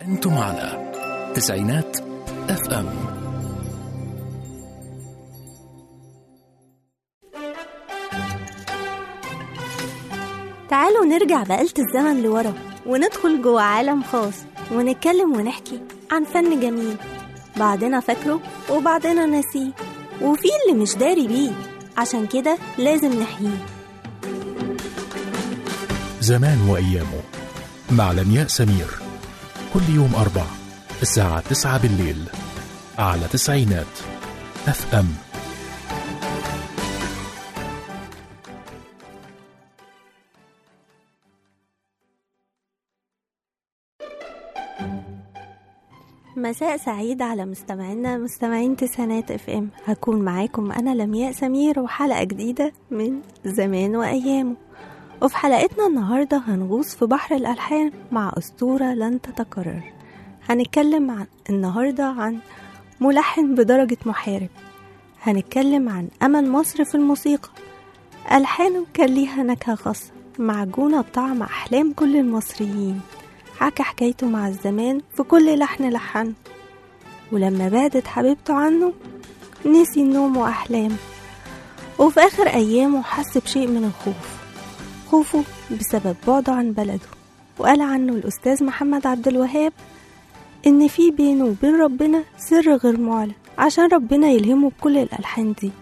أنتم على تسعينات اف ام. تعالوا نرجع بآلة الزمن لورا وندخل جوه عالم خاص ونتكلم ونحكي عن فن جميل، بعضنا فاكره وبعضنا ناسيه، وفي اللي مش داري بيه، عشان كده لازم نحييه. زمان وأيامه مع لمياء سمير، كل يوم 4 الساعة 9 بالليل على تسعينات اف ام. مساء سعيد على مستمعين تسعينات اف ام. هكون معاكم انا لمياء سمير وحلقة جديدة من زمان وايامه. وفي حلقتنا النهاردة هنغوص في بحر الألحان مع أسطورة لن تتكرر. هنتكلم النهاردة عن ملحن بدرجة محارب. هنتكلم عن أمل مصر في الموسيقى. ألحانه كان ليها نكهة خاصة معجونة بطعم أحلام كل المصريين. حكى حكايته مع الزمان في كل لحن لحنه، ولما بعدت حبيبته عنه نسي النوم وأحلامه، وفي آخر أيامه حس بشيء من الخوف، خوفه بسبب بعده عن بلده. وقال عنه الأستاذ محمد عبد الوهاب إن في بينه وبين ربنا سر غير معلن، عشان ربنا يلهمه بكل الألحان دي.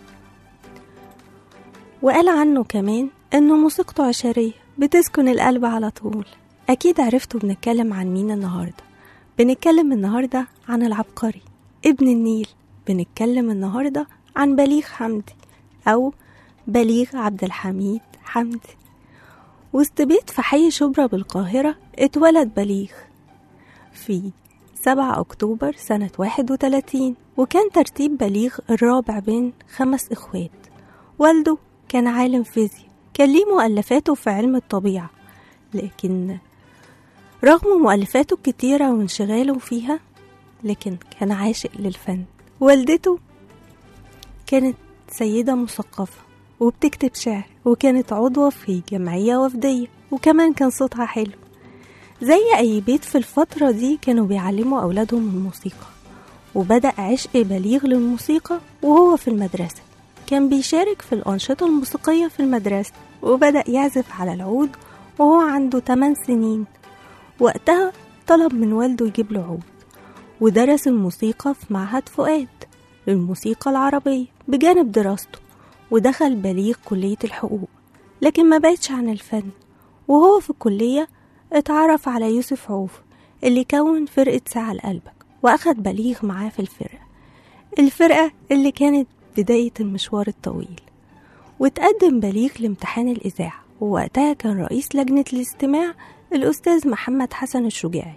وقال عنه كمان إنه موسيقته عشرية بتسكن القلب على طول. أكيد عرفتوا بنتكلم عن مين النهاردة. بنتكلم النهاردة عن العبقري ابن النيل. بنتكلم النهاردة عن بليغ حمدي أو بليغ عبد الحميد حمدي. وسط بيت في حي شبرا بالقاهرة اتولد بليغ في 7 أكتوبر سنة 31، وكان ترتيب بليغ الرابع بين 5 إخوات. والده كان عالم فيزياء، كان ليه مؤلفاته في علم الطبيعة، لكن رغم مؤلفاته الكتيرة وانشغاله فيها لكن كان عاشق للفن. والدته كانت سيدة مثقفة وبتكتب شعر، وكانت عضوة في جمعية وفدية، وكمان كان صوتها حلو. زي أي بيت في الفترة دي كانوا بيعلموا أولادهم الموسيقى. وبدأ عشق بليغ للموسيقى وهو في المدرسة. كان بيشارك في الأنشطة الموسيقية في المدرسة، وبدأ يعزف على العود وهو عنده 8 سنين. وقتها طلب من والده يجيب له عود، ودرس الموسيقى في معهد فؤاد للموسيقى العربية بجانب دراسته. ودخل بليغ كلية الحقوق، لكن ما بعدش عن الفن. وهو في الكلية اتعرف على يوسف عوف اللي كون فرقة ساعة لقلبك، وأخد بليغ معاه في الفرقة اللي كانت بداية المشوار الطويل. وتقدم بليغ لامتحان الإذاعة، ووقتها كان رئيس لجنة الاستماع الأستاذ محمد حسن الشجاعي.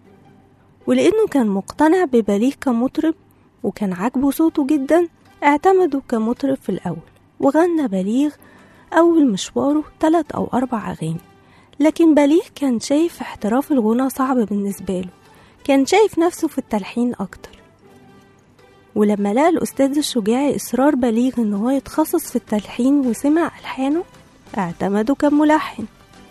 ولأنه كان مقتنع ببليغ كمطرب وكان عاجبه صوته جدا، اعتمده كمطرب في الأول. وغنى بليغ أول مشواره 3 أو 4 أغاني. لكن بليغ كان شايف احتراف الغنى صعب بالنسبة له، كان شايف نفسه في التلحين أكتر. ولما لقى الأستاذ الشجاعي إصرار بليغ إنه هو يتخصص في التلحين وسمع ألحانه، اعتمده كملحن.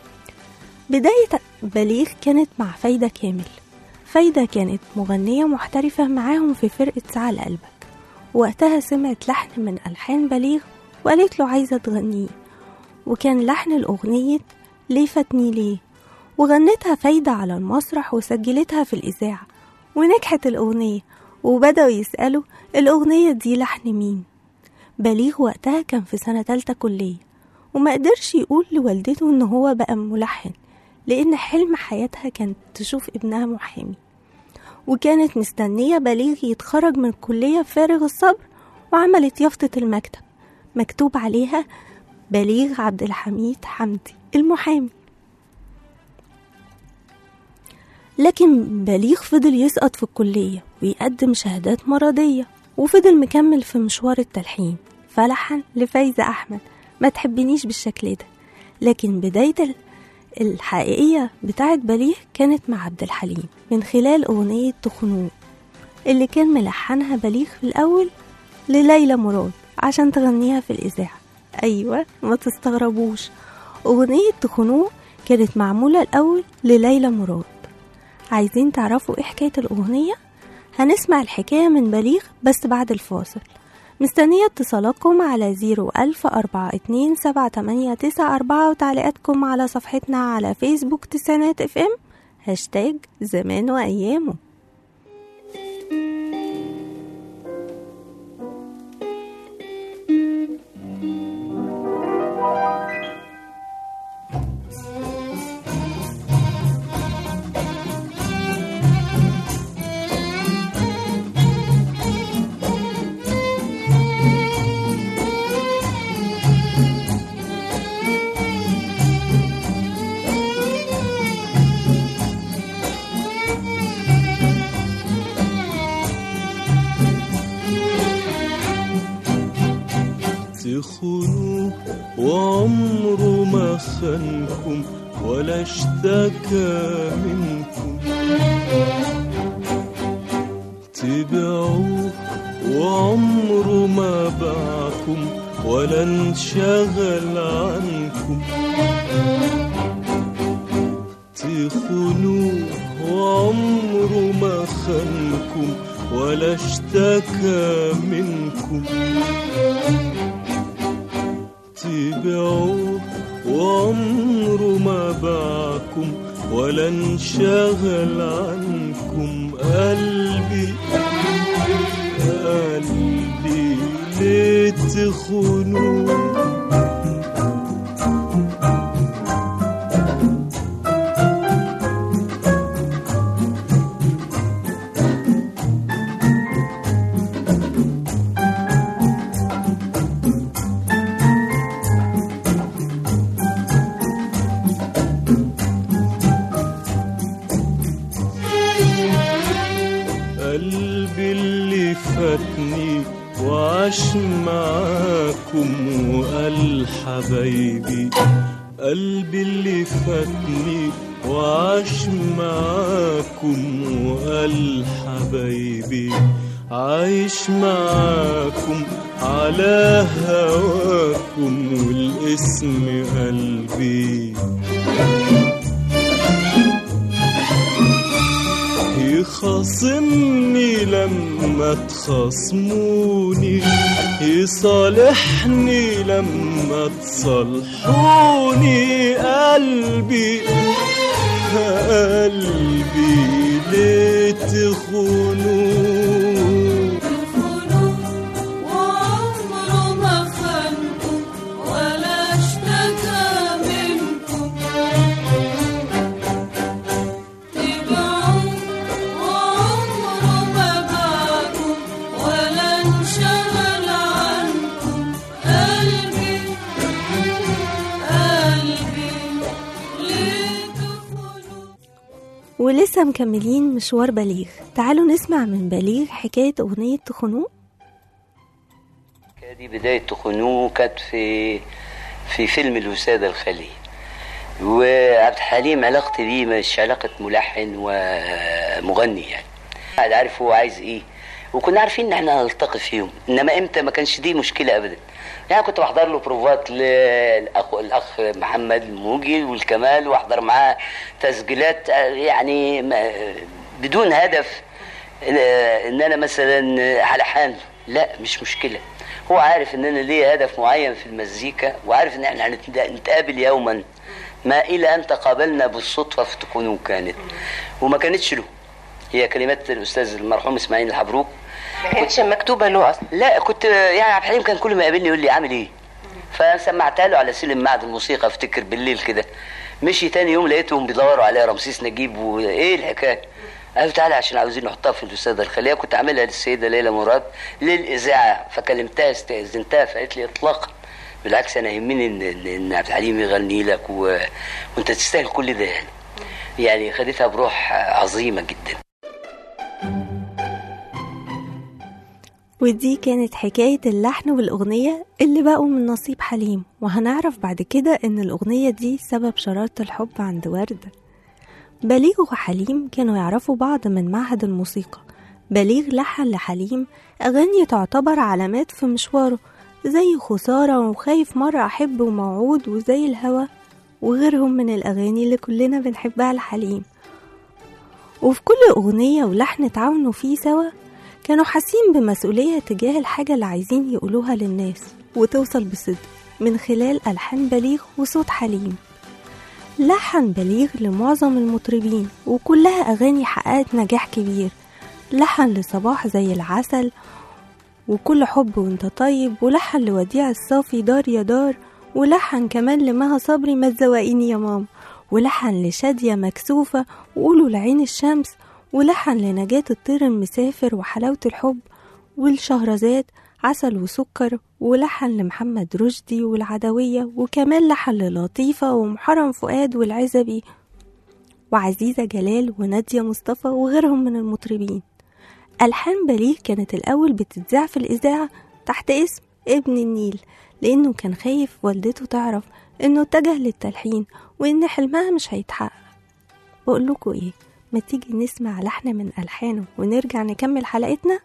بداية بليغ كانت مع فايدة كامل. فايدة كانت مغنية محترفة معاهم في فرقة ساعة لقلبك. وقتها سمعت لحن من ألحان بليغ وقالت له عايزة تغنيه، وكان لحن الأغنية ليه فاتني ليه. وغنتها فايدة على المسرح وسجلتها في الإذاعة، ونجحت الأغنية. وبدأوا يسألوا الأغنية دي لحن مين. بليغ وقتها كان في سنة 3 كلية، وما قدرش يقول لوالدته إنه هو بقى ملحن، لأن حلم حياتها كانت تشوف ابنها محامي. وكانت مستنية بليغ يتخرج من الكلية فارغ الصبر، وعملت يافطة المكتب مكتوب عليها بليغ عبد الحميد حمدي المحامي. لكن بليغ فضل يسقط في الكلية ويقدم شهادات مرضية، وفضل مكمل في مشوار التلحين. فلحن لفايزة أحمد ما تحبنيش بالشكل ده. لكن بداية الحقيقية بتاعت بليغ كانت مع عبد الحليم من خلال أغنية تخنوق اللي كان ملحنها بليغ في الأول لليلى مراد عشان تغنيها في الإذاعة. أيوة، ما تستغربوش، أغنية تخنوق كانت معمولة الأول لليلى مراد عايزين تعرفوا ايه حكاية الأغنية؟ هنسمع الحكاية من بليغ بس بعد الفاصل. مستنية اتصالاتكم على 010427894 وتعليقاتكم على صفحتنا على فيسبوك تسعينات FM #زمان وأيامه. تخونوه وعمره ما خانكم ولا اشتكى منكم، تبيعوه وعمره ما باعكم ولا انشغل عنكم، تخونوه وعمره ما خانكم ولا اشتكى منكم، تبيعوه وعمره ما باعكم ولا انشغل عنكم. قلبي قلبي ليه تخونوه؟ قلبي اللي فاتني وعاش معاكم وقال حبايبي، قلبي اللي فاتني وعاش معاكم وقال حبايبي، عايش معاكم على هواكم والاسم قلبي، يخاصمني لما تخاصموني، يصالحني لما تصالحوني. قلبي قلبي ليه تخونوه؟ وعمره ما خانكم ولا اشتكى منكم، تبيعوه وعمره ما باعكم ولا انشغل عنكم. قلبي قلبي ليه تخونوه؟ ولسه مكملين مشوار بليغ. تعالوا نسمع من بليغ حكاية أغنية تخونوه. دي بداية تخونوه كانت في فيلم الوسادة الخالية، وعبد الحليم علاقتي بيه مش علاقة ملحن ومغني، يعني قاعد عارف هو عايز ايه، وكنا عارفين ان احنا هنلتقي في يوم، انما امتى ما كانش دي مشكلة ابدا. يعني كنت بحضر له بروفات للاخ محمد الموجي والكمال، واحضر معاه تسجيلات يعني بدون هدف ان انا مثلا حلحان، لا مش مشكلة. هو عارف ان انا ليه هدف معين في المزيكا، وعارف ان احنا هنتقابل يوما ما، الى ان تقابلنا بالصدفة في تخونوه كانت، وما كانتش له، هي كلمات الاستاذ المرحوم اسماعيل الحبروك، ما كانتش مكتوبة له اصلا. لا كنت يعني عبد الحليم كان كل ما يقابلني يقول لي عامل ايه، فسمعتها له على سلم معهد الموسيقى افتكر بالليل كده. مشي تاني يوم لقيتهم بيدوروا عليها رمسيس نجيب، وايه الحكايه؟ قالوا تعالى عشان عاوزين نحطها في الوسادة الخالية. كنت عاملها للسيدة ليلى مراد للإذاعة، فكلمتها استأذنتها فقالت لي اطلاقا، بالعكس انا يهمني ان عبد الحليم يغني لك وانت تستاهل كل ده. يعني خدتها بروح عظيمة جدا. ودي كانت حكاية اللحن والأغنية اللي بقوا من نصيب حليم، وهنعرف بعد كده ان الأغنية دي سبب شرارة الحب عند وردة. بليغ وحليم كانوا يعرفوا بعض من معهد الموسيقى. بليغ لحن لحليم أغاني تعتبر علامات في مشواره، زي خسارة وخايف مرة أحب وموعود وزي الهوى وغيرهم من الأغاني اللي كلنا بنحبها لحليم. وفي كل أغنية ولحن تعاونوا فيه سوا كانوا حاسين بمسؤولية تجاه الحاجة اللي عايزين يقولوها للناس وتوصل بصدق من خلال ألحان بليغ وصوت حليم. لحن بليغ لمعظم المطربين وكلها أغاني حققت نجاح كبير. لحن لصباح زي العسل وكل حب وانت طيب، ولحن لوديع الصافي دار يا دار، ولحن كمان لمها صبري ما تزوقيني يا ماما، ولحن لشادية مكسوفة وقولوا لعين الشمس، ولحن لنجاة الطير المسافر وحلاوة الحب، والشهرزاد عسل وسكر، ولحن لمحمد رشدي والعدوية، وكمان لحن للطيفة ومحرم فؤاد والعزبي وعزيزة جلال ونادية مصطفى وغيرهم من المطربين. ألحان بليغ كانت الأول بتتذاع في الإذاعة تحت اسم ابن النيل، لأنه كان خايف والدته تعرف إنه اتجه للتلحين وإن حلمها مش هيتحقق. بقولكوا إيه، ما تيجي نسمع لحن من ألحانه ونرجع نكمل حلقتنا؟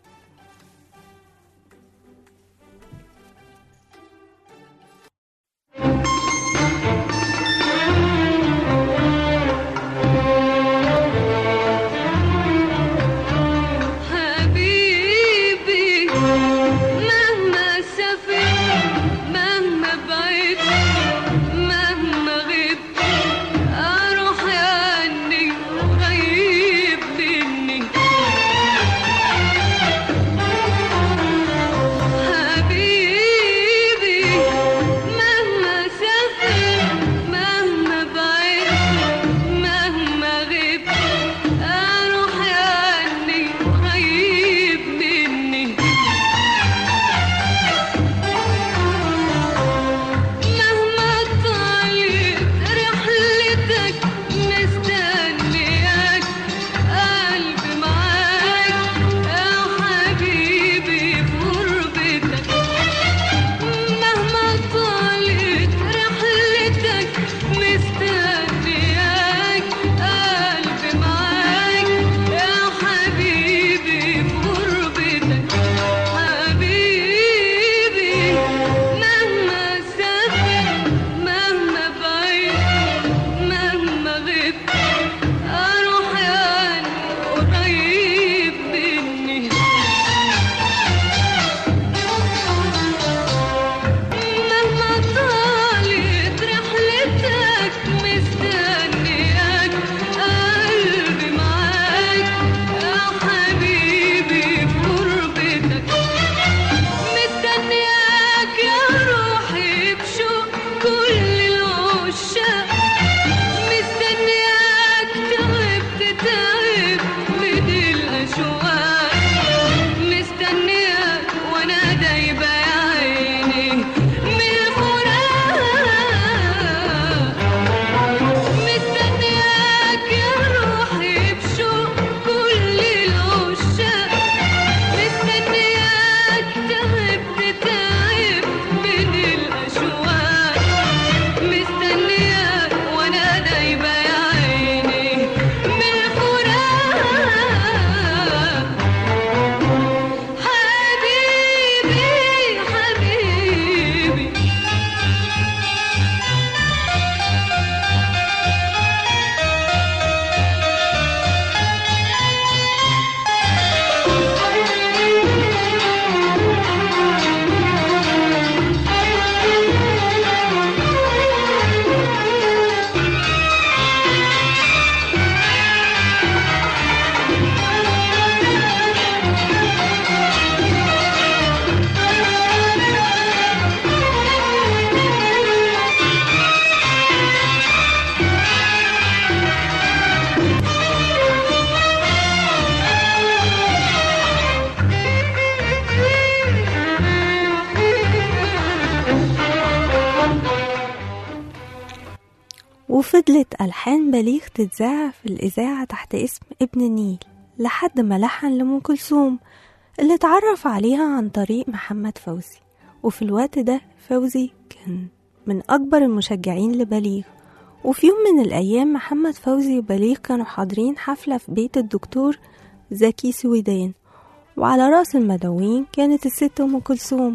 وفضلت ألحان بليغ تتذاع في الإذاعة تحت اسم ابن النيل لحد ما لحن لأم كلثوم اللي اتعرف عليها عن طريق محمد فوزي. وفي الوقت ده فوزي كان من أكبر المشجعين لبليغ. وفي يوم من الأيام محمد فوزي وبليغ كانوا حاضرين حفلة في بيت الدكتور زكي سويدان، وعلى رأس المدعوين كانت الست أم كلثوم.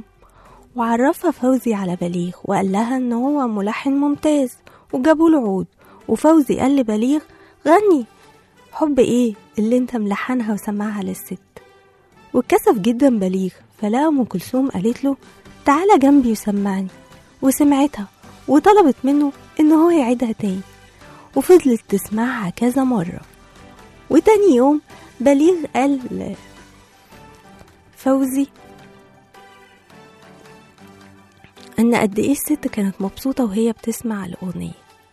وعرفها فوزي على بليغ وقال لها إن هو ملحن ممتاز وجابوا له عود. وفوزي قال لبليغ غني، حب ايه اللي انت ملحنها وسمعها للست؟ واتكسف جدا بليغ، فلقى ام كلثوم قالت له تعالى جنبي وسمعني، وسمعتها وطلبت منه ان هو يعيدها تاني، وفضلت تسمعها كذا مرة. وتاني يوم بليغ قال فوزي ان قد ايه الست كانت مبسوطة وهي بتسمع الأغنية.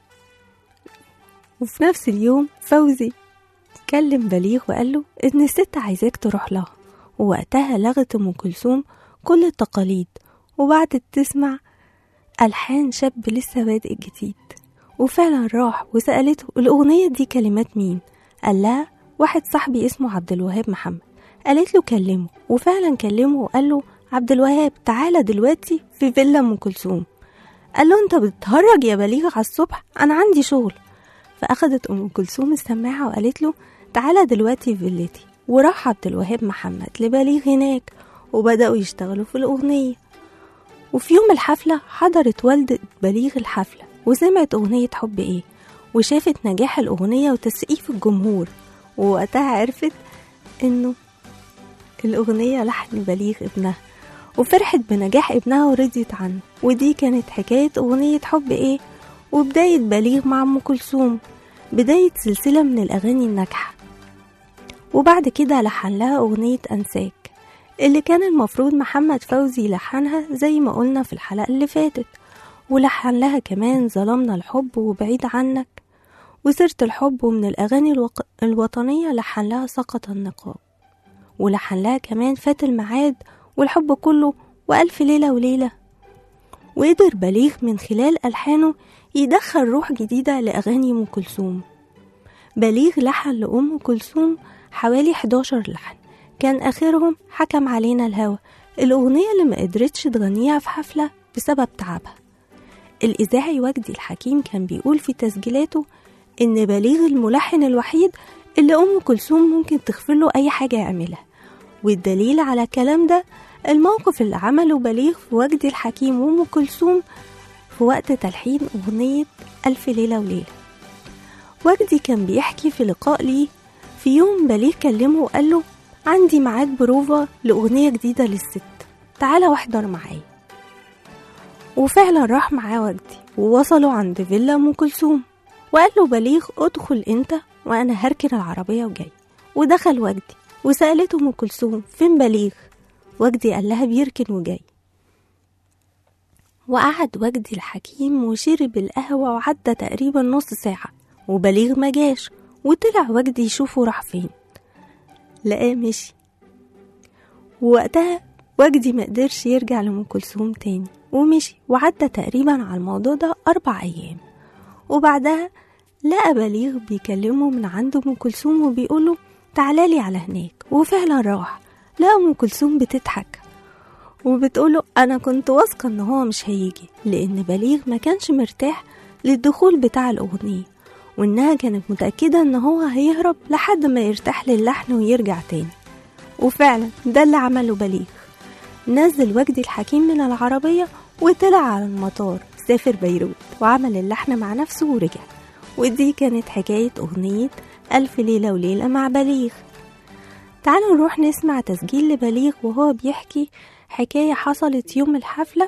وفي نفس اليوم فوزي كلم بليغ وقال له ان الست عايزاك تروح لها، ووقتها لغت ام كلثوم كل التقاليد وبعدت تسمع ألحان شاب لسه بادئ جديد. وفعلا راح وسألته الأغنية دي كلمات مين؟ قال لها واحد صاحبي اسمه عبد الوهاب محمد. قالت له كلمه، وفعلا كلمه وقال له عبد الوهاب تعالى دلوقتي في فيلا ام كلثوم. قال له انت بتهرج يا بليغ على الصبح، انا عندي شغل. فاخدت ام كلثوم السماعه وقالت له تعالى دلوقتي في فيلتي. وراح عبد الوهاب محمد لبليغ هناك وبداوا يشتغلوا في الاغنيه. وفي يوم الحفله حضرت والده بليغ الحفله وسمعت اغنيه حب ايه، وشافت نجاح الاغنيه وتسقيف الجمهور، ووقتها عرفت انه الاغنيه لحن بليغ ابنها، وفرحت بنجاح ابنها ورضيت عنه. ودي كانت حكايه اغنيه حب ايه، وبدايه بليغ مع ام كلثوم، بدايه سلسله من الاغاني الناجحه. وبعد كده لحن لها اغنيه انساك اللي كان المفروض محمد فوزي لحنها زي ما قلنا في الحلقه اللي فاتت، ولحن لها كمان ظلمنا الحب وبعيد عنك وسيرة الحب. ومن الأغاني الوطنية لحن لها سقط النقاب، ولحن لها كمان فات الميعاد والحب كله وألف ليلة وليلة. وقدر بليغ من خلال ألحانه يدخل روح جديدة لأغاني أم كلثوم. بليغ لحن لأم كلثوم حوالي 11 لحن، كان آخرهم حكم علينا الهوى، الأغنية اللي ما قدرتش تغنيها في حفلة بسبب تعبها. الإذاعي وجدي الحكيم كان بيقول في تسجيلاته إن بليغ الملحن الوحيد اللي أم كلثوم ممكن تغفر له أي حاجة يعملها. والدليل على كلام ده الموقف اللي عمله بليغ في وجدي الحكيم وأم كلثوم في وقت تلحين أغنية ألف ليلة وليلة. وجدي كان بيحكي في لقاء ليه في يوم بليغ كلمه وقال له عندي ميعاد بروفا لأغنية جديدة للست، تعالى واحضر معايا. وفعلا راح معاه وجدي ووصلوا عند فيلا أم كلثوم، وقال له بليغ ادخل انت وانا هركن العربية وجاي. ودخل وجدي وسألته أم كلثوم فين بليغ؟ وجدي قال لها بيركن وجاي. وقعد وجدي الحكيم وشرب القهوة وعدى تقريبا نص ساعة وبليغ ما جاش. وطلع وجدي يشوفه راح فين، لقاه مشي. ووقتها وجدي ما قدرش يرجع لأم كلثوم تاني ومشي، وعدى تقريبا على الموضوع ده 4 أيام. وبعدها لقى بليغ بيكلمه من عنده أم كلثوم وبيقوله تعالالي على هناك. وفعلا راح لقى أم كلثوم بتضحك وبتقوله أنا كنت واثقة إن هو مش هيجي، لأن بليغ ما كانش مرتاح للدخول بتاع الأغنية، وإنها كانت متأكدة إن هو هيهرب لحد ما يرتاح للحن ويرجع تاني. وفعلا ده اللي عمله بليغ، نزل وجدي الحكيم من العربية وطلع على المطار سافر بيروت وعمل اللحن مع نفسه ورجع. ودي كانت حكاية أغنية ألف ليلة وليلة مع بليغ. تعالوا نروح نسمع تسجيل لبليغ وهو بيحكي حكاية حصلت يوم الحفلة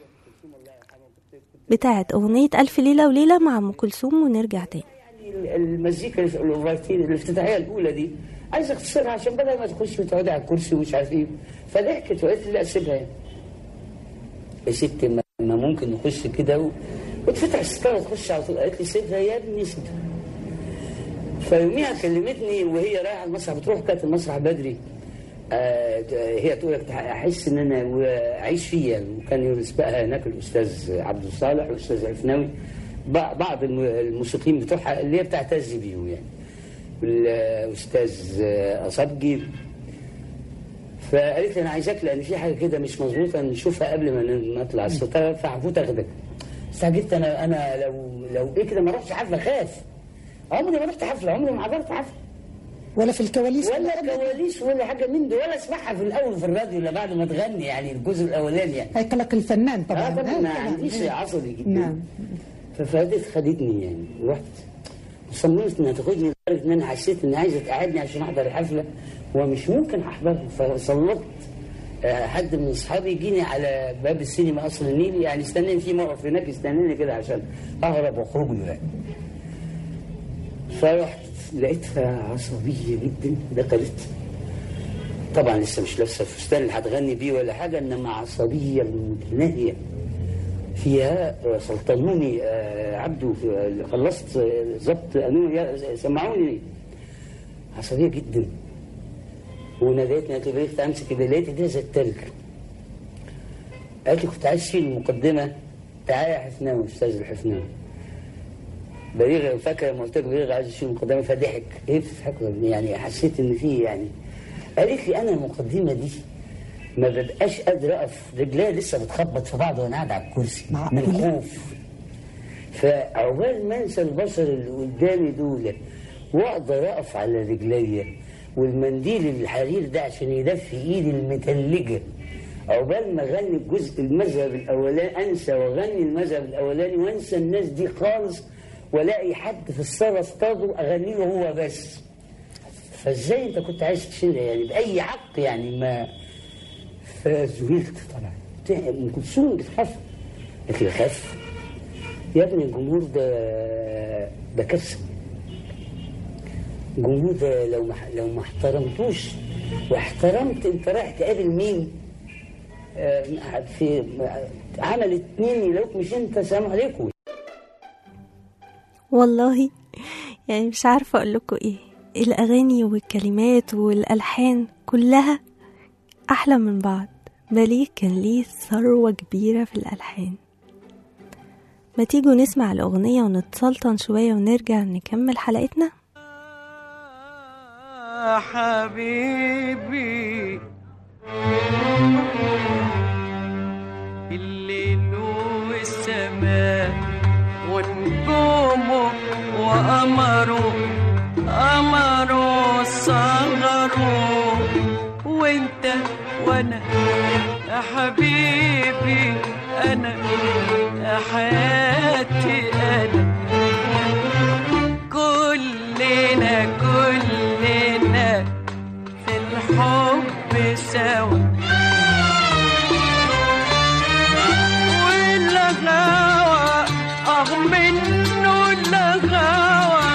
بتاعت أغنية ألف ليلة وليلة مع أم كلثوم ونرجع تاني. يعني المزيكا الأوفرتين الافتتاحية الأولى دي عايز اختصرها عشان بدل ما تخش وتقعد على الكرسي ومش عارف ايه. فضحكت وقالت لي لا سيبها يعني. يا ست ما ممكن نخش كده وتفتح الستاره تخش على طول. قالت لي سيبها يا ابني سيبها. فيوميها كلمتني وهي رايحه المسرح، بتروح كانت المسرح بدري. هي تقول لك احس ان انا اعيش فيه يعني. وكان يسبقها هناك الاستاذ عبد الصالح والاستاذ الفناوي، بعض الموسيقيين بتوعها اللي هي بتعتز بيهم يعني، والاستاذ اصبجي. فقالت لي انا عايزاك لان في حاجه كده مش مظبوطه نشوفها قبل ما نطلع الستاره، فهفوت اخدك. استعجلت انا لو ايه كده ما رحتش حفله، خاف. عمري ما رحت حفله، عمري ما حضرت حفله ولا في الكواليس ولا كواليس ولا حاجه من دي، ولا اسمعها في الاول في الراديو الا بعد ما تغني يعني الجزء الاولاني يعني. هيكلك الفنان طبعا. طبعا ما عنديش عصبي جدا. نعم. ففادت خدتني يعني، رحت صممت انها تاخدني لدرجه ان انا حسيت ان عايزه تقعدني عشان احضر الحفله ومش ممكن احضرها. فصلت حد من اصحابي يجيني على باب السينما قصر النيل، يعني استناني في موقف هناك، استناني كده عشان اهرب واخرج له يعني. فرحت لقيتها عصبيه جدا، دخلت طبعا لسه مش لابسه الفستان اللي هتغني بيه ولا حاجه، انما عصبيه متناهيه فيها. سلطنوني عبده خلصت ظبط قانون سمعوني، عصبيه جدا. وناديتني قالت لي بقيت امسك كده، لقيت ايديها زي التلج. قالت لي كنت عايز اشيل المقدمه، تعالى يا حفناوي استاذ الحفناوي. بليغ فاكر لما قلت لك بليغ عايز اشيل المقدمه فضحك. ايه بتضحك يعني؟ حسيت ان في يعني. قالت لي انا المقدمه دي ما ببقاش قادر اقف، رجليا لسه بتخبط في بعض وانا قاعد على الكرسي من الخوف. فعقبال ما انسى البشر اللي قدامي دول واقدر اقف على رجليا والمنديل الحرير ده عشان يدفي ايدي المتلجه، عقبال ما اغني الجزء المذهب الاولاني انسى واغني المذهب الاولاني وانسى الناس دي خالص، والاقي حد في الصاله اصطاده اغني له هو بس. فازاي انت كنت عايز تشيلها يعني باي حق يعني؟ ما فزهلت طبعا. ام كلثوم بتخاف. قلت لي خاف يا ابني؟ الجمهور ده كارثه. الجمهور ده لو ما احترمتوش واحترمت، انت رايح تقابل مين؟ في عمل 2 يلاقوك مش انت، سلام عليكم. والله يعني مش عارفة أقول لكم إيه، الأغاني والكلمات والألحان كلها أحلى من بعض. بليغ كان ليه ثروة كبيرة في الألحان. ما تيجوا نسمع الأغنية ونتسلطن شوية ونرجع نكمل حلقتنا. حبيبي الليل والسماء ونجومه وقمره صغره، وانت وانا يا حبيبي، انا يا حياتي، انا كلنا في الحب سوا، والغاوى منه الغاوى،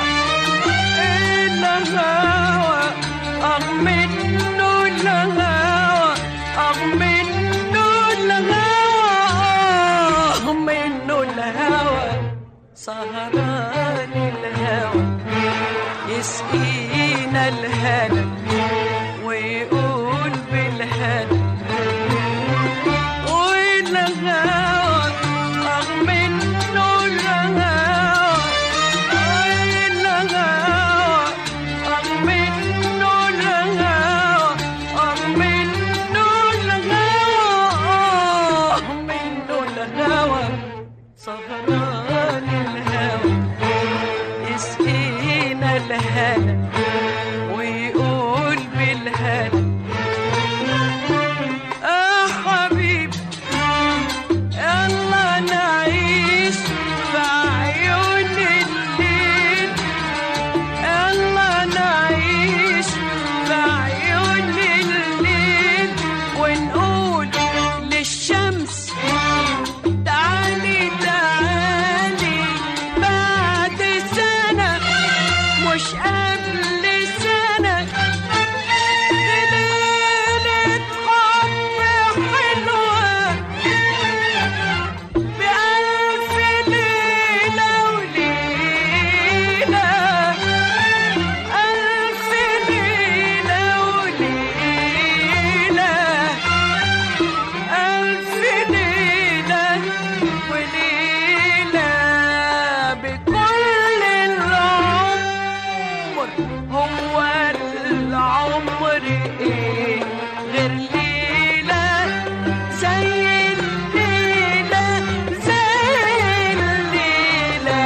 الغاوى منه الغاوى، منه الغاوى، منه الهوى، سهران الهوى يسقينا الهنا ويقول بالهنا، والغاوى منه الغاوى، الغاوى منه الغاوى، منه الغاوى، منه الغاوى، سهران الهوى يسقينا الهنا ويقول بالهنا. حبيبي يلا نعيش في عيون الليل، يلا نعيش في عيون الليل، ونقول للشمس تعالي تعالي بعد سنة مش قبل سنة، ليلة حب حلوة بألف ليلة وليلة، ألف ليلة وليلة، ألف ليلة وليلة، بكل العمر. هو العمر ايه غير ليلة زي الليلة، زي الليلة،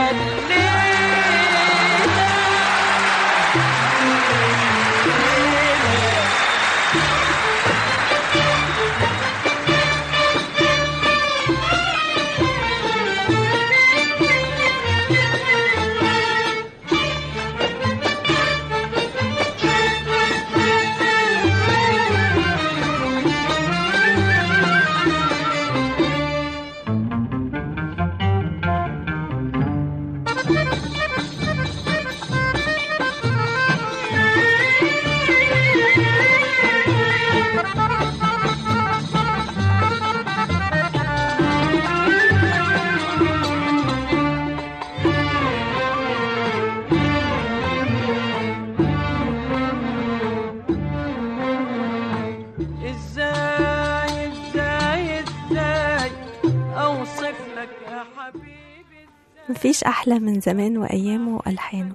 مفيش أحلى من زمان وأيامه وألحانه.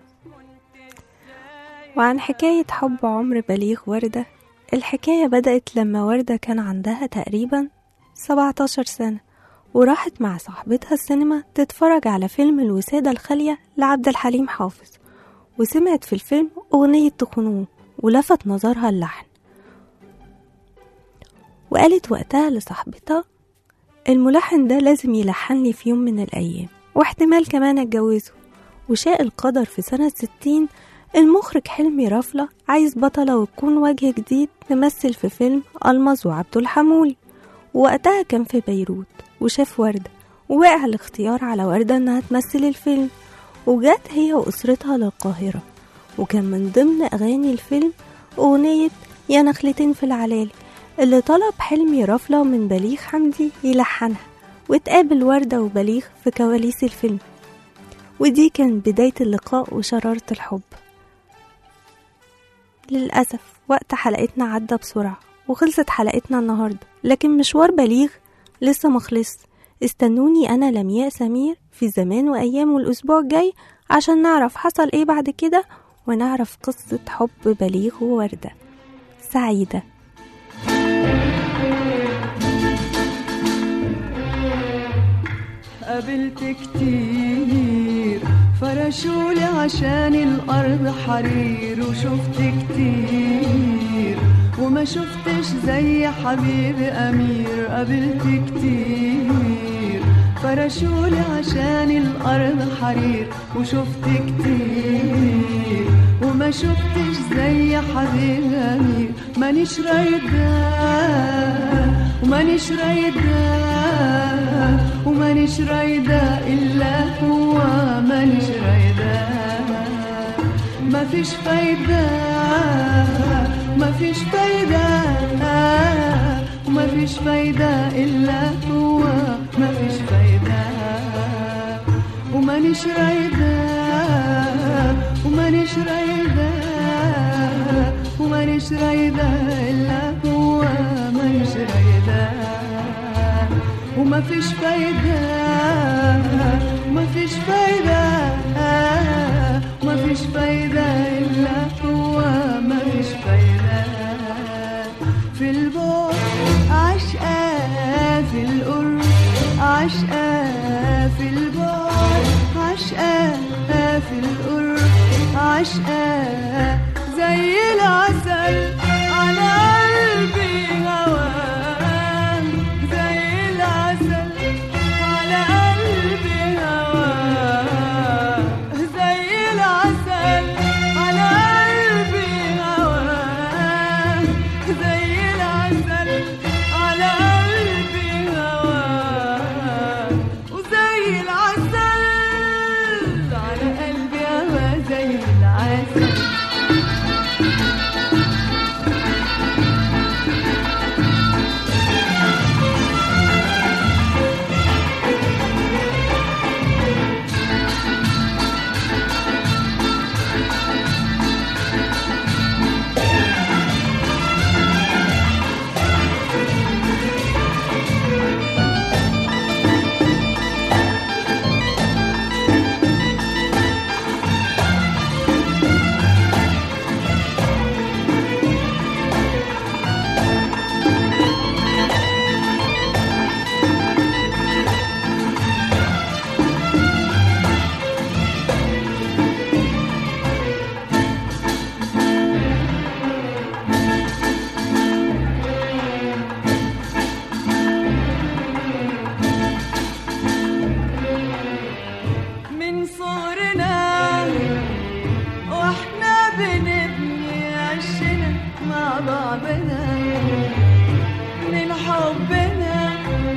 وعن حكاية حب عمر بليغ وردة، الحكاية بدأت لما وردة كان عندها تقريبا 17 سنة، وراحت مع صاحبتها السينما تتفرج على فيلم الوسادة الخالية لعبد الحليم حافظ، وسمعت في الفيلم أغنية تخنوه ولفت نظرها اللحن، وقالت وقتها لصاحبتها الملحن ده لازم يلحنلي في يوم من الأيام، واحتمال كمان اتجوزه. وشاء القدر في سنة 60 المخرج حلمي رفلة عايز بطلة وتكون وجه جديد تمثل في فيلم ألمظ وعبد الحمولي، ووقتها كان في بيروت وشاف وردة، ووقع الاختيار على وردة انها تمثل الفيلم، وجات هي وأسرتها للقاهرة، وكان من ضمن أغاني الفيلم أغنية يا نخلتين في العلالي اللي طلب حلمي رفلة من بليغ حمدي يلحنها، وتقابل وردة وبليغ في كواليس الفيلم، ودي كان بداية اللقاء وشرارة الحب. للأسف وقت حلقتنا عدى بسرعة وخلصت حلقتنا النهاردة، لكن مشوار بليغ لسه مخلص. استنوني أنا لمياء سمير في زمان وأيام الأسبوع الجاي عشان نعرف حصل إيه بعد كده، ونعرف قصة حب بليغ ووردة. سعيدة. قابلت كتير فرشولي عشان الأرض حرير، وشفت كتير وما شفتش زي حبيبي أمير. قابلت كتير فرشولي عشان الأرض حرير، وشفت كتير وما شفتش زي حبيبي أمير. مانيش رايدة ومانيش رايدة ومانيش رايدة إلا هو، مانيش رايدة. مفيش فايدة مفيش فايدة ومفيش فايدة إلا هو، مفيش فايدة. ومانيش رايدة ومانيش رايدة ومانيش رايدة إلا هو، مانيش رايدة. ومفيش فايدة مفيش فايدة مفيش فايدة إلا هو، مفيش فايدة. في البعد عشقة، في القرب عشقة، في البعد عشقة، في القرب عشقة، زي العسل على قلبي هواه، زي العسل على قلبي هواه، زي العسل على قلبي هواه، زي العسل على قلبي هواه، وزي العسل على قلبي هواه، زي العسل. من صغرنا واحنا بنبني عشنا مع بعضنا، من حبنا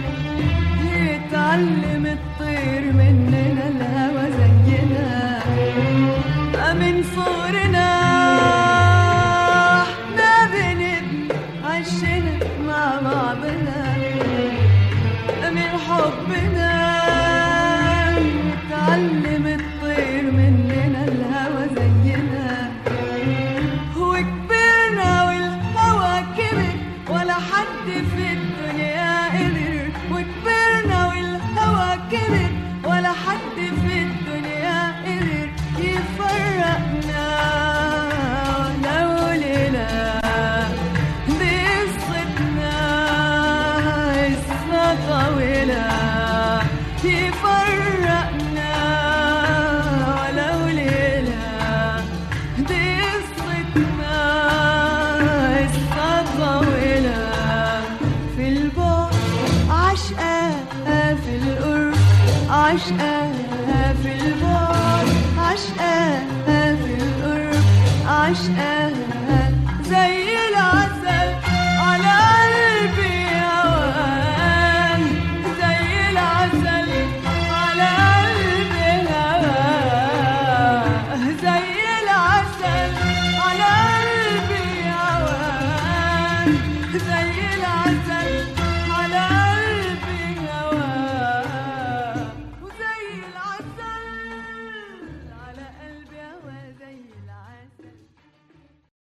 يتعلم الطير مننا الهوى زينا. من صغرنا احنا بنبني عشنا مع بعضنا، من حبنا يتعلم الطير مننا الهوى زينا. وكبرنا والهوى عشقاها في البعد عشقاها في القرب عشقاها